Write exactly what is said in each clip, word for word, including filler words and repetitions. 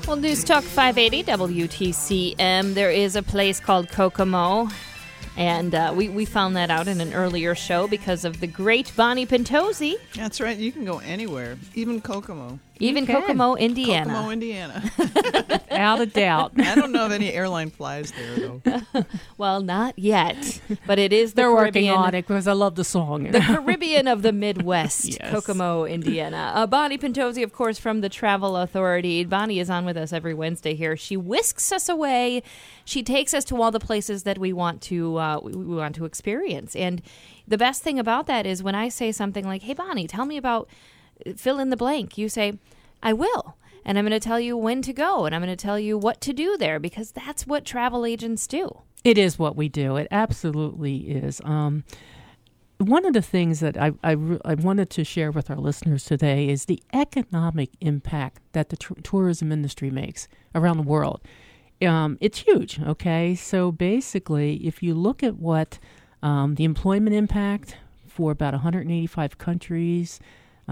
Well, News Talk five eighty W T C M. There is a place called Kokomo, and uh, we, we found that out in an earlier show because of the great Bonnie Pentozzi. That's right. You can go anywhere, even Kokomo. Even Kokomo, Indiana. Kokomo, Indiana. Without a doubt. I don't know if any airline flies there, though. Well, not yet, but it is the They're Caribbean. working on it because I love the song. The Caribbean of the Midwest, Yes. Kokomo, Indiana. Uh, Bonnie Pentozzi, of course, from the Travel Authority. Bonnie is on with us every Wednesday here. She whisks us away. She takes us to all the places that we want to uh, we, we want to experience. And the best thing about that is when I say something like, "Hey, Bonnie, tell me about fill in the blank," you say, "I will." And I'm going to tell you when to go, and I'm going to tell you what to do there, because that's what travel agents do. It is what we do. It absolutely is. Um, one of the things that I, I, I wanted to share with our listeners today is the economic impact that the tr- tourism industry makes around the world. Um, it's huge, okay? So basically, if you look at what um, the employment impact for about one hundred eighty-five countries,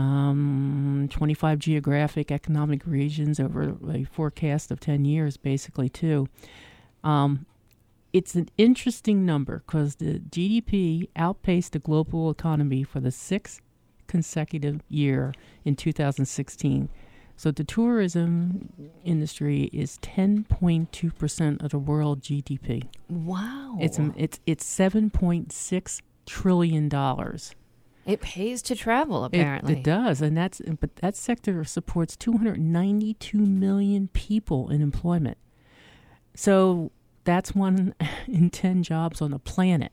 Um, twenty-five geographic economic regions over a forecast of ten years, basically, too. Um, it's an interesting number because the G D P outpaced the global economy for the sixth consecutive year in two thousand sixteen. So the tourism industry is ten point two percent of the world G D P. Wow. It's it's it's seven point six trillion dollars. It pays to travel, apparently. It, it does, and that's but that sector supports two hundred ninety-two million people in employment. So that's one in ten jobs on the planet.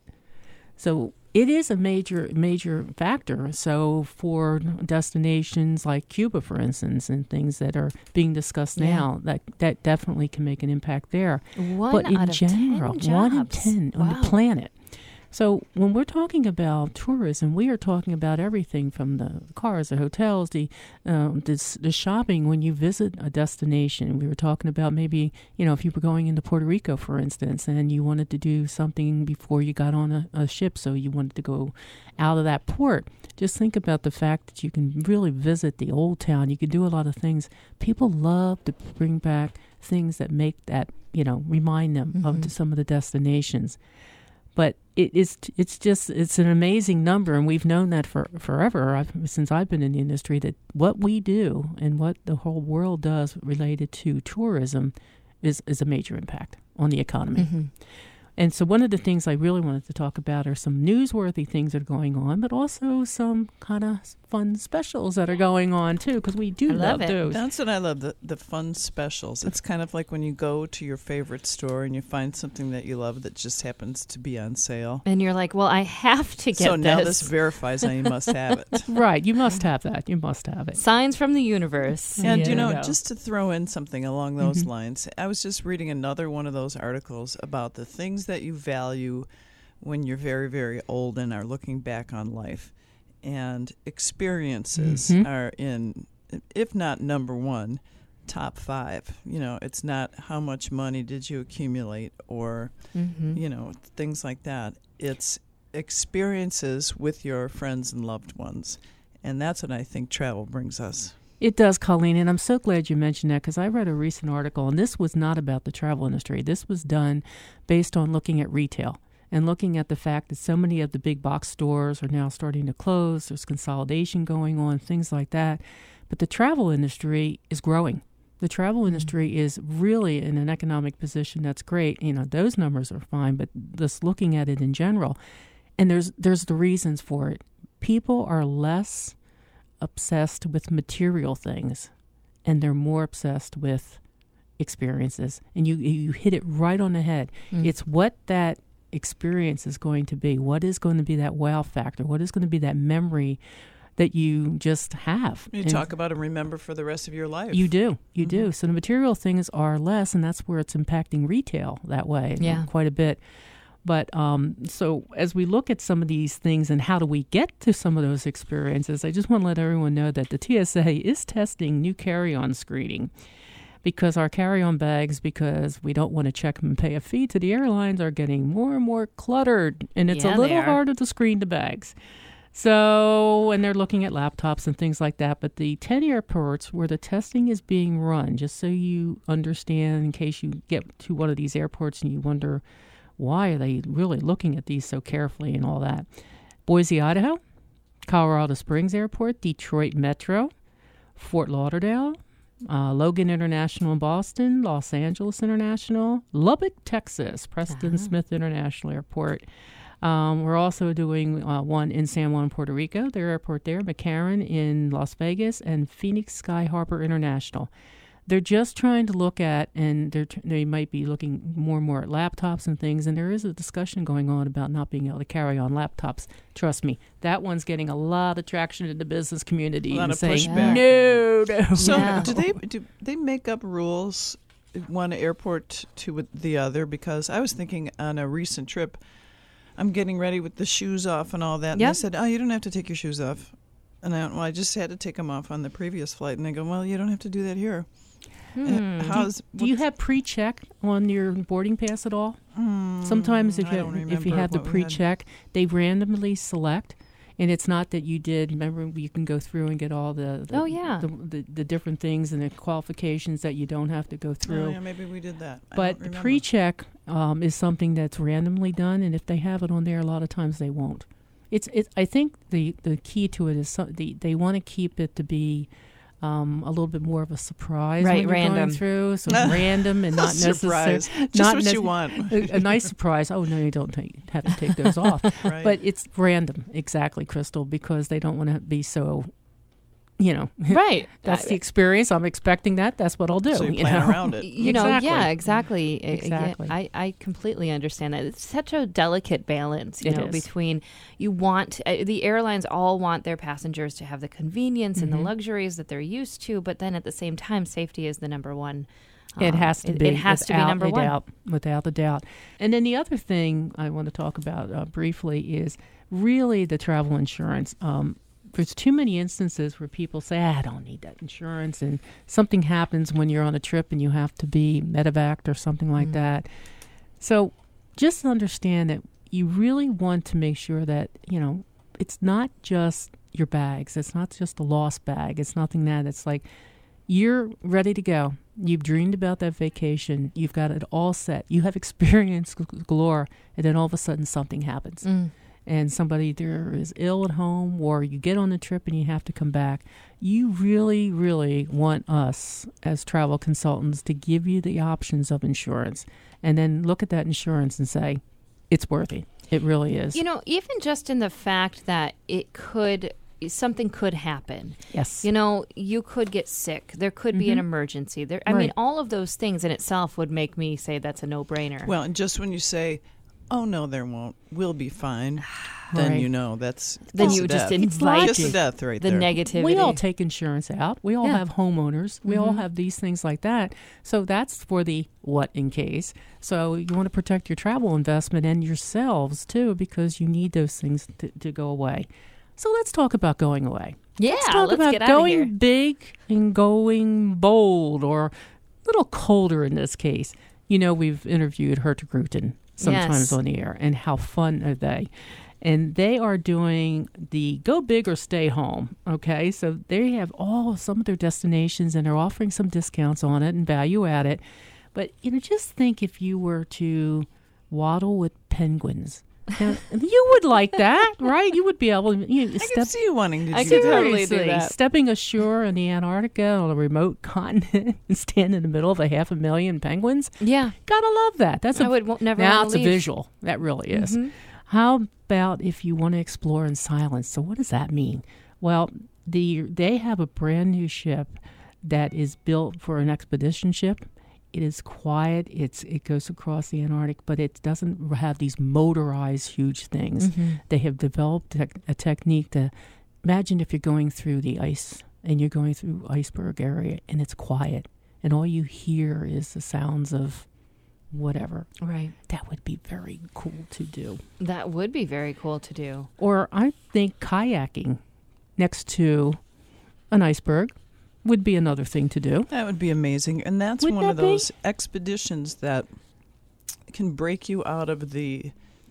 So it is a major major factor. So for destinations like Cuba, for instance, and things that are being discussed Yeah. now, that that definitely can make an impact there. One but in out of general, ten one in jobs. ten on Wow. the planet. So when we're talking about tourism, we are talking about everything from the cars, the hotels, the um, the, the shopping. When you visit a destination, we were talking about maybe, you know, if you were going into Puerto Rico, for instance, and you wanted to do something before you got on a, a ship, so you wanted to go out of that port. Just think about the fact that you can really visit the old town. You can do a lot of things. People love to bring back things that make that, you know, remind them Mm-hmm. of some of the destinations. But it is, it's just, it's an amazing number, and we've known that for forever, I've, since I've been in the industry, that what we do and what the whole world does related to tourism is, is a major impact on the economy. Mm-hmm. And so one of the things I really wanted to talk about are some newsworthy things that are going on, but also some kind of fun specials that are going on, too, because we do I love love it. those. That's what I love, the, the fun specials. It's kind of like when you go to your favorite store and you find something that you love that just happens to be on sale. And you're like, well, I have to get so this. now this verifies that you must have it. Right, you must have that. You must have it. Signs from the universe. And, Yeah. you know, Yeah. just to throw in something along those Mhm. lines, I was just reading another one of those articles about the things that you value when you're very, very old and are looking back on life. And experiences Mhm. are in, if not number one, top five. You know, it's not how much money did you accumulate or, Mm-hmm. you know, things like that. It's experiences with your friends and loved ones. And that's what I think travel brings us. It does, Colleen, and I'm so glad you mentioned that because I read a recent article, and this was not about the travel industry. This was done based on looking at retail and looking at the fact that so many of the big box stores are now starting to close. There's consolidation going on, things like that. But the travel industry is growing. The travel industry is really in an economic position that's great. You know, those numbers are fine, but just looking at it in general, and there's there's the reasons for it. People are less obsessed with material things, and they're more obsessed with experiences. And you you hit it right on the head. Mm. It's what that experience is going to be. What is going to be that wow factor? What is going to be that memory that you just have? You And talk about and remember for the rest of your life. you do. You Mhm. do. So the material things are less, and that's where it's impacting retail that way Yeah. quite a bit. But um, so as we look at some of these things and how do we get to some of those experiences, I just want to let everyone know that the T S A is testing new carry-on screening because our carry-on bags, because we don't want to check them and pay a fee to the airlines, are getting more and more cluttered, and it's Yeah, a they little are. harder to screen the bags. So, and they're looking at laptops and things like that. But the ten airports where the testing is being run, just so you understand, in case you get to one of these airports and you wonder, why are they really looking at these so carefully and all that? Boise, Idaho, Colorado Springs Airport, Detroit Metro, Fort Lauderdale, uh, Logan International in Boston, Los Angeles International, Lubbock, Texas, Preston Uh-huh. Smith International Airport. Um, we're also doing uh, one in San Juan, Puerto Rico, their airport there, McCarran in Las Vegas, and Phoenix Sky Harbor International. They're just trying to look at, and they're, they might be looking more and more at laptops and things, and there is a discussion going on about not being able to carry on laptops. Trust me, that one's getting a lot of traction in the business community. A lot and of saying, pushback. No, no. So Yeah. do they do they make up rules one airport to the other? Because I was thinking on a recent trip, I'm getting ready with the shoes off and all that. And Yep. they said, oh, you don't have to take your shoes off. And I went, well, I just had to take them off on the previous flight. And they go, well, you don't have to do that here. Hmm. Uh, how's, Do you what's- have pre-check on your boarding pass at all? Hmm, Sometimes if I you don't if you remember have the what we had. pre-check, they randomly select, and it's not that you did. Remember, you can go through and get all the, the Oh, yeah. the, the, the different things and the qualifications that you don't have to go through. Oh, yeah, maybe we did that. I But don't the remember. pre-check um, is something that's randomly done, and if they have it on there, a lot of times they won't. It's it. I think the, the key to it is so, the, they want to keep it to be um, a little bit more of a surprise Right, when you're random. going through, so random and not necessarily Surprise. Just not what you necess- want. a, a nice surprise. Oh no, you don't take, have to take those off. Right. But it's random, exactly, Crystal, because they don't want to be so. You know, Right. that's the experience. I'm expecting that. That's what I'll do. So you you plan know? around it. You know, Exactly. yeah, exactly. I- I- Exactly. I, I completely understand that. It's such a delicate balance, you It know, is. between you want, uh, the airlines all want their passengers to have the convenience and the Mhm. luxuries that they're used to, but then at the same time, safety is the number one. It um, has to it, be. It has to be without number a one. doubt, without a doubt. And then the other thing I want to talk about uh, briefly is really the travel insurance. Um, there's too many instances where people say, ah, I don't need that insurance, and something happens when you're on a trip and you have to be medevaced or something like Mm. that. So just understand that you really want to make sure that, you know, it's not just your bags. It's not just a lost bag. It's nothing that it's like, you're ready to go. You've dreamed about that vacation. You've got it all set. You have experience galore, and then all of a sudden something happens. Mm. And somebody either is ill at home, or you get on the trip and you have to come back. You really, really want us as travel consultants to give you the options of insurance, and then look at that insurance and say, it's worthy. It really is. You know, even just in the fact that it could, something could happen. yes. You know, you could get sick. There could be an Mhm. emergency. There, I mean, Right. all of those things in itself would make me say that's a no-brainer. Well, and just when you say, oh, no, there won't, we'll be fine, then Right. you know that's Then that's you the just death. invite Just the death right the there. negativity. We all take insurance out. We all Yeah. have homeowners. We all Mhm. have these things like that. So that's for the what in case. So you want to protect your travel investment and yourselves too, because you need those things to, to go away. So let's talk about going away. yeah, Let's talk about get out of going here. big and going bold, or a little colder in this case. You know, we've interviewed Hurtigruten sometimes Yes. on the air, and how fun are they? And they are doing the go big or stay home. Okay, so they have all some of their destinations, and they're offering some discounts on it and value at it. But you know, just think if you were to waddle with penguins. Now, you would like that, right? You would be able to you know, I step can see you wanting to I do can that. totally do Seriously, that. stepping ashore in the Antarctica on a remote continent and stand in the middle of a half a million penguins. Yeah, Gotta love that. That's I a would w- never now wanna it's a leave. visual. That really is. Mhm. How about if you want to explore in silence? So what does that mean? Well, the they have a brand new ship that is built for an expedition ship. It is quiet. It's it goes across the Antarctic, but it doesn't have these motorized huge things. Mhm. They have developed tec- a technique to imagine if you're going through the ice and you're going through iceberg area and it's quiet and all you hear is the sounds of whatever. Right. That would be very cool to do. That would be very cool to do. Or I think kayaking next to an iceberg would be another thing to do. That would be amazing. And that's Wouldn't one of that be? those expeditions that can break you out of the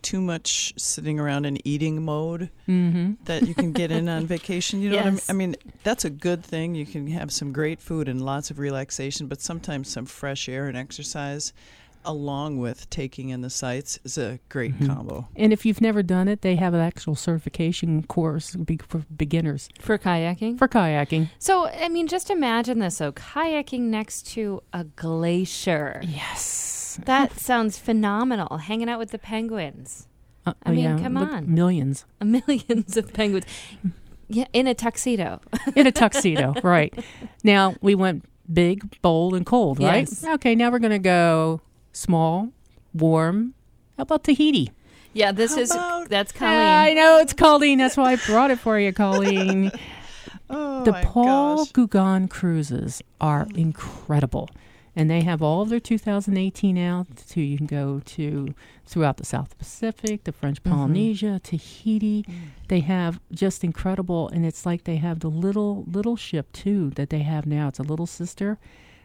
too much sitting around and eating mode Mm-hmm. that you can get in on vacation. You know what I mean? Yes. I mean, that's a good thing. You can have some great food and lots of relaxation, but sometimes some fresh air and exercise along with taking in the sights is a great Mhm. combo. And if you've never done it, they have an actual certification course be- for beginners For kayaking? for kayaking. So, I mean, just imagine this. So, kayaking next to a glacier. Yes. That sounds phenomenal. Hanging out with the penguins. Uh, I oh, mean, yeah, come look, on. Millions. Millions of penguins. Yeah, in a tuxedo. In a tuxedo, right. Now, we went big, bold, and cold, right? Yes. Okay, now we're going to go small, warm. How about Tahiti? Yeah, this How is, about- that's Colleen. I know, it's Colleen. That's why I brought it for you, Colleen. Oh, the my Paul gosh. Gauguin cruises are incredible. And they have all of their two thousand eighteen out. To, you can go to throughout the South Pacific, the French Polynesia, Tahiti. They have just incredible. And it's like they have the little little ship, too, that they have now. It's a little sister.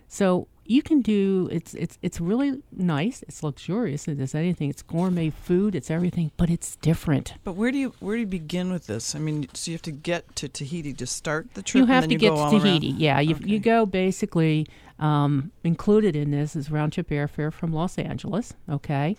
So you can do, it's it's it's really nice. It's luxurious. It is anything. It's gourmet food. It's everything. But it's different. But where do you where do you begin with this? I mean, so you have to get to Tahiti to start the trip. You and have then to you get go to all around? Tahiti. Yeah, you you Okay. go basically um, included in this is round trip airfare from Los Angeles. Okay,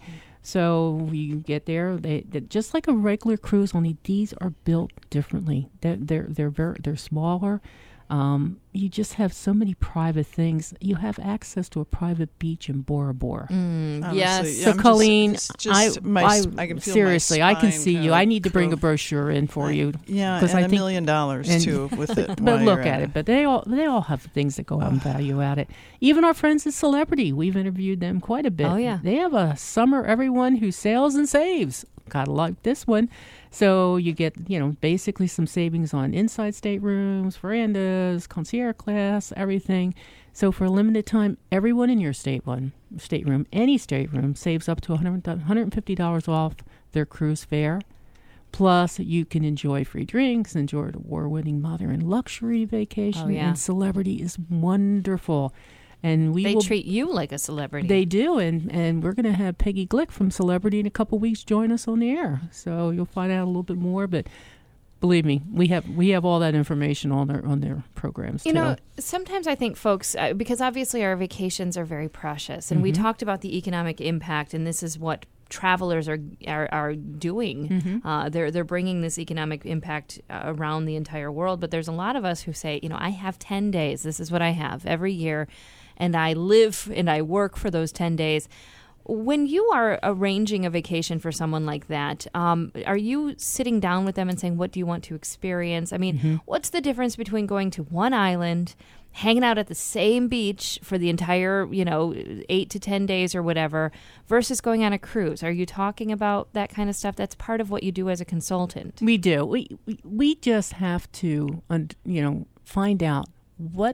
so you get there. They, they just like a regular cruise, only these are built differently. They're they're they're very they're smaller. Um, you just have so many private things. You have access to a private beach in Bora Bora. Mm, Honestly, yes. yeah, So, I'm just- Colleen, it's just I, my I, s- I can feel my seriously, I can spine see you. kinda I need to bring a curve. brochure in for I- you. Yeah, 'Cause and I a think- million dollars and- too with it. But while look you're at it. But they all they all have things that go out and value at it. Even our friends at Celebrity, we've interviewed them quite a bit. Oh, yeah. They have a summer everyone who sails and saves. Gotta like this one. So you get, you know, basically some savings on inside staterooms, verandas, concierge class, everything. So for a limited time, everyone in your state one stateroom, any stateroom, saves up to one hundred, one hundred fifty dollars off their cruise fare. Plus, you can enjoy free drinks, enjoy the award-winning modern luxury vacation. Oh, yeah. And Celebrity is wonderful. And we They will, treat you like a celebrity. They do, and, and we're going to have Peggy Glick from Celebrity in a couple weeks join us on the air. So you'll find out a little bit more, but believe me, we have we have all that information on their on their programs. You too. know, sometimes I think folks, uh, because obviously our vacations are very precious, and we Mhm. talked about the economic impact, and this is what travelers are are, are doing. Mhm. Uh, they're they're bringing this economic impact uh, around the entire world. But there's a lot of us who say, you know, I have ten days. This is what I have every year, and I live and I work for those ten days. When you are arranging a vacation for someone like that, um, are you sitting down with them and saying, what do you want to experience? I mean, Mm-hmm. what's the difference between going to one island, hanging out at the same beach for the entire, you know, eight to ten days or whatever, versus going on a cruise? Are you talking about that kind of stuff? That's part of what you do as a consultant. We do. We, we we just have to, un- you know, find out what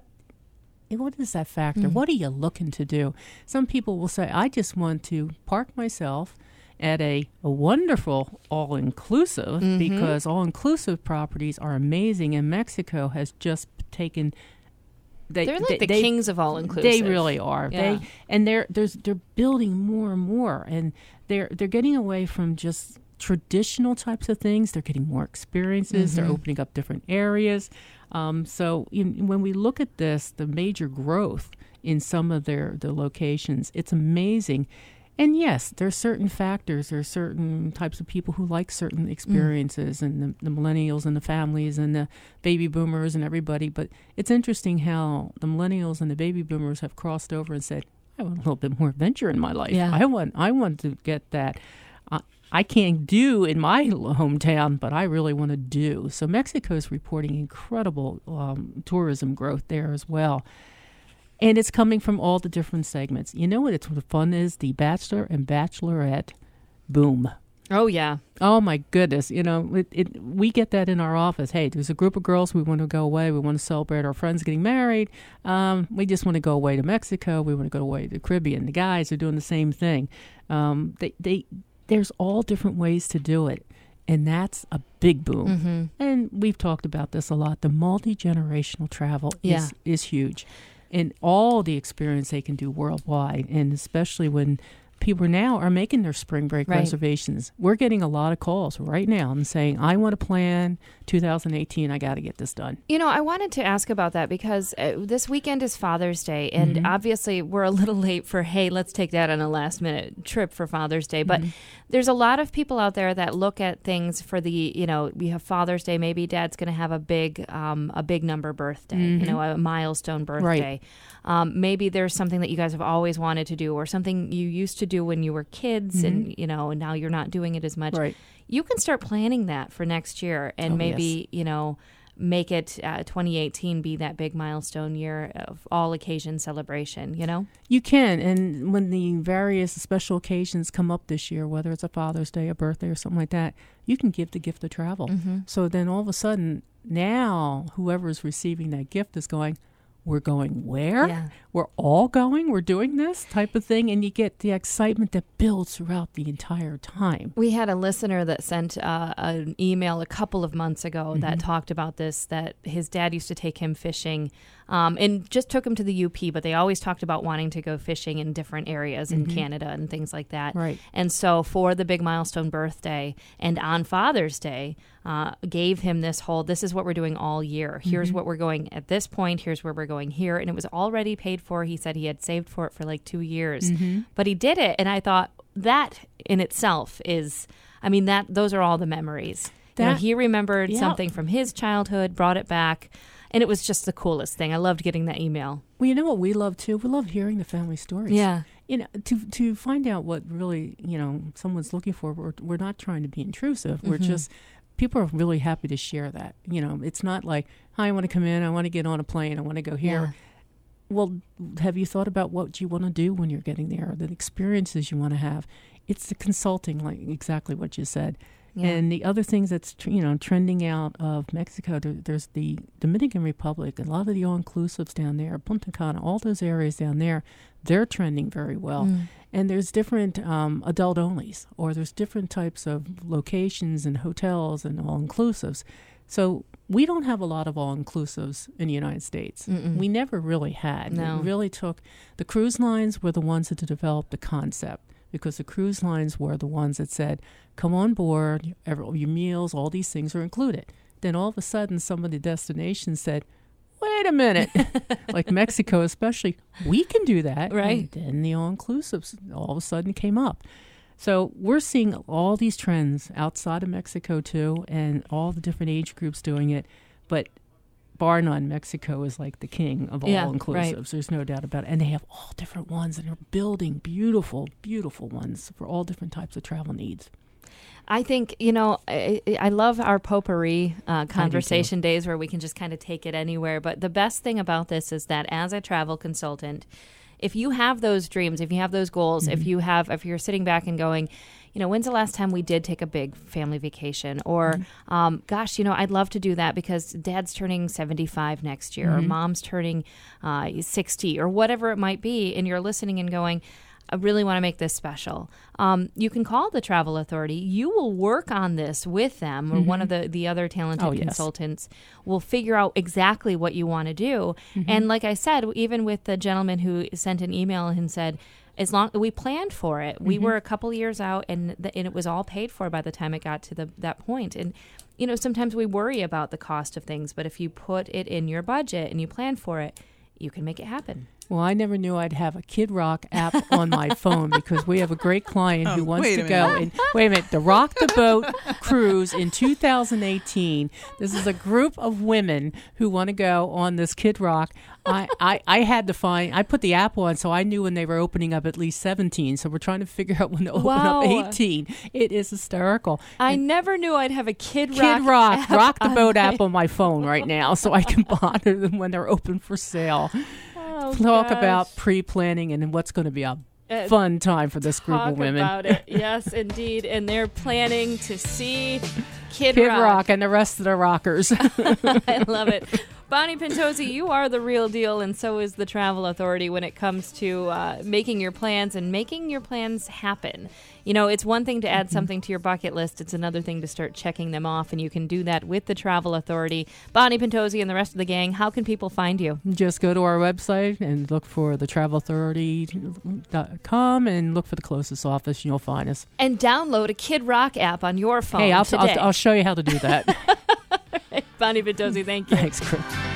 what is that factor. Mm. What are you looking to do? Some people will say, I just want to park myself at a, a wonderful all-inclusive Mhm. because all-inclusive properties are amazing, and Mexico has just taken. They, They're like they- the they- kings of all inclusive. They really are. Yeah. They and they're there's they're building more and more, and they're they're getting away from just traditional types of things. They're getting more experiences. They're Mhm. opening up different areas. Um, so in, when we look at this, the major growth in some of their the locations, it's amazing. And yes, there are certain factors. There are certain types of people who like certain experiences, and the, the millennials and the families and the baby boomers and everybody. But it's interesting how the millennials and the baby boomers have crossed over and said, "I want a little bit more adventure in my life. Yeah. I want, I want to get that. Uh, I can't do in my hometown, but I really want to do." So Mexico is reporting incredible um, tourism growth there as well. And it's coming from all the different segments. You know what it's what the fun is? The Bachelor and Bachelorette boom. Oh, yeah. Oh, my goodness. You know, it, it, we get that in our office. Hey, there's a group of girls. We want to go away. We want to celebrate our friends getting married. Um, we just want to go away to Mexico. We want to go away to the Caribbean. The guys are doing the same thing. Um, they, they, there's all different ways to do it. And that's a big boom. Mm-hmm. And we've talked about this a lot. The multi-generational travel Yeah. is, is huge. And all the experience they can do worldwide, and especially when people now are making their spring break Right. reservations. We're getting a lot of calls right now and saying, I want to plan two thousand eighteen. I got to get this done. You know, I wanted to ask about that because uh, this weekend is Father's Day, and Mm-hmm. obviously we're a little late for, hey, let's take that on a last minute trip for Father's Day. But Mm-hmm. there's a lot of people out there that look at things for the, you know, we have Father's Day, maybe Dad's going to have a big, um, a big number birthday, you know, a milestone birthday. Um, maybe there's something that you guys have always wanted to do, or something you used to do when you were kids, and you know, now you're not doing it as much. Right. You can start planning that for next year, and Oh, maybe you know, make it uh, twenty eighteen be that big milestone year of all occasion celebration. You know, You can, and when the various special occasions come up this year, whether it's a Father's Day, a birthday, or something like that, you can give the gift of travel. Mm-hmm. So then all of a sudden, now whoever is receiving that gift is going, we're going where? Yeah. We're all going? We're doing this type of thing? And you get the excitement that builds throughout the entire time. We had a listener that sent uh, an email a couple of months ago Mm-hmm. that talked about this, that his dad used to take him fishing um, and just took him to the U P, but they always talked about wanting to go fishing in different areas in Canada and things like that. Right. And so for the big milestone birthday and on Father's Day, uh, gave him this whole, this is what we're doing all year. Here's what we're going at this point. Here's where we're going here. And it was already paid for. He said he had saved for it for like two years. But he did it. And I thought that in itself is, I mean, that those are all the memories. You know, That- he remembered Yep. something from his childhood, brought it back. And it was just the coolest thing. I loved getting that email. Well, you know what we love too? We love hearing the family stories. Yeah. You know, to to find out what really, you know, someone's looking for, we're, we're not trying to be intrusive. We're just, people are really happy to share that. You know, it's not like, hi, I want to come in, I want to get on a plane, I want to go here. Yeah. Well, have you thought about what you want to do when you're getting there, the experiences you want to have? It's the consulting, like exactly what you said. Yeah. And the other things that's, tr- you know, trending out of Mexico, there, there's the Dominican Republic, a lot of the all-inclusives down there, Punta Cana, all those areas down there, they're trending very well. Mm. And there's different um, adult-onlys, or there's different types of locations and hotels and all-inclusives. So we don't have a lot of all-inclusives in the United States. Mm-mm. We never really had. No. It really took, the cruise lines were the ones that developed the concept, because the cruise lines were the ones that said, come on board, every, your meals, all these things are included. Then all of a sudden, some of the destinations said, wait a minute, like Mexico especially, we can do that. Right. And then the all-inclusives all of a sudden came up. So we're seeing all these trends outside of Mexico too, and all the different age groups doing it. But bar none, Mexico is like the king of Yeah, all-inclusives. right. There's no doubt about it. And they have all different ones, and they're building beautiful, beautiful ones for all different types of travel needs. I think, you know, I, I love our potpourri uh, conversation days where we can just kind of take it anywhere. But the best thing about this is that as a travel consultant, if you have those dreams, if you have those goals, if you have, if you're sitting back and going, you know, when's the last time we did take a big family vacation? Or, um, gosh, you know, I'd love to do that because dad's turning seventy-five next year, or mom's turning uh, sixty, or whatever it might be. And you're listening and going, I really want to make this special. Um, you can call the travel authority. You will work on this with them, or one of the, the other talented Oh, yes. consultants will figure out exactly what you want to do. And like I said, even with the gentleman who sent an email and said, as long we planned for it, we were a couple years out, and the, and it was all paid for by the time it got to the that point. And you know, sometimes we worry about the cost of things, but if you put it in your budget and you plan for it, you can make it happen. Well, I never knew I'd have a Kid Rock app on my phone, because we have a great client who Oh, wants wait to a go. minute. And wait a minute, the Rock the Boat cruise in two thousand eighteen. This is a group of women who want to go on this Kid Rock. I, I, I had to find, I put the app on, so I knew when they were opening up at least seventeen. So we're trying to figure out when to open Wow. up eighteen. It is hysterical. I never knew I'd have a Kid Rock. Kid Rock, app Rock the on Boat my- app on my phone right now, so I can monitor them when they're open for sale. Oh, Talk gosh. about pre-planning and what's going to be a Uh, fun time for this group Talk of women. about it. Yes, indeed. And they're planning to see Kid, Kid Rock. Rock and the rest of the rockers. I love it. Bonnie Pintozzi, you are the real deal, and so is the Travel Authority when it comes to uh, making your plans and making your plans happen. You know, it's one thing to add mm-hmm. something to your bucket list. It's another thing to start checking them off, and you can do that with the Travel Authority. Bonnie Pintozzi and the rest of the gang, how can people find you? Just go to our website and look for the travel authority dot com and look for the closest office, and you'll find us. And download a Kid Rock app on your phone Hey, I'll, today. I'll, I'll show you how to do that. Bonnie Pintozzi, thank you. Thanks, Chris.